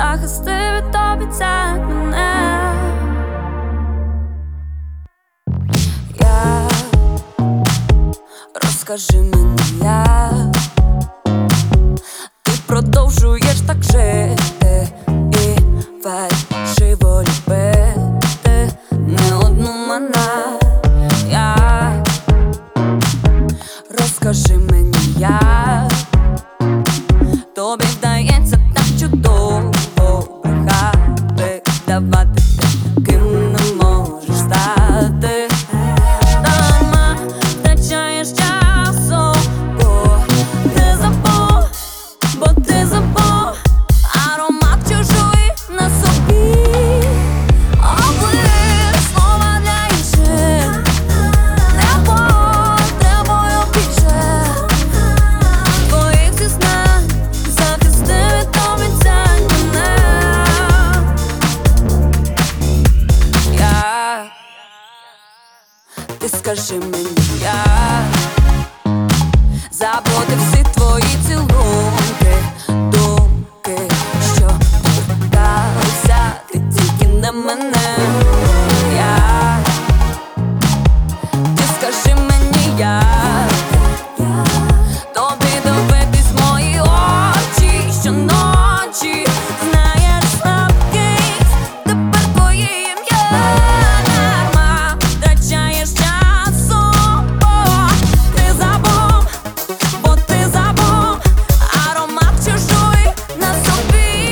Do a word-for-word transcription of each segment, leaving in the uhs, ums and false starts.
захисти від обіцянь мене. Я, розкажи мені, як ти продовжуєш так жити і фальшиво любити не одну мене. Як, розкажи мені, як тобі вдається так чудово брехати, давати те, ким не можеш стати. Дарма втрачаєш часу, бо ти забув, бо ти забув аромат чужої на собі. Оближ слова для інших, не потребую більше твоїх зізнань, захисти від обіцянь мене. Я, ти скажи мені, як забути всі твої цілунки, думки, що торкалися ти тільки не мене. Я, ти скажи мені, як тобі дивитись в мої очі щоночі. Знаєш слабкість, тепер твоє ім'я. Дарма втрачаєш часу, бо ти забув, бо ти забув аромат чужої на собі.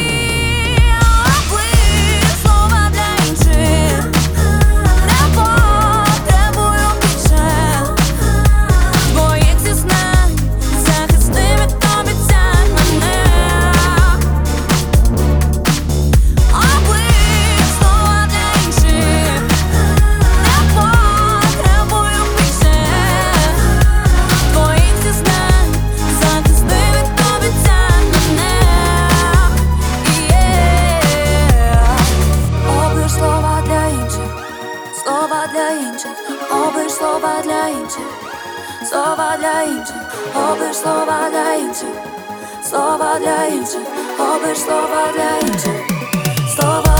Оближ слова для інших, не потребую більше твоїх зізнань, захисти від обіцянь мене. Оближ слова для інших, не потребую більше твоїх зізнань, захисти від обіцянь мене. Оближ слова для інших, слова для інших, оближ слова для інших, слова для інших, оближ слова для інших, слова для інших, оближ слова для інших, слова.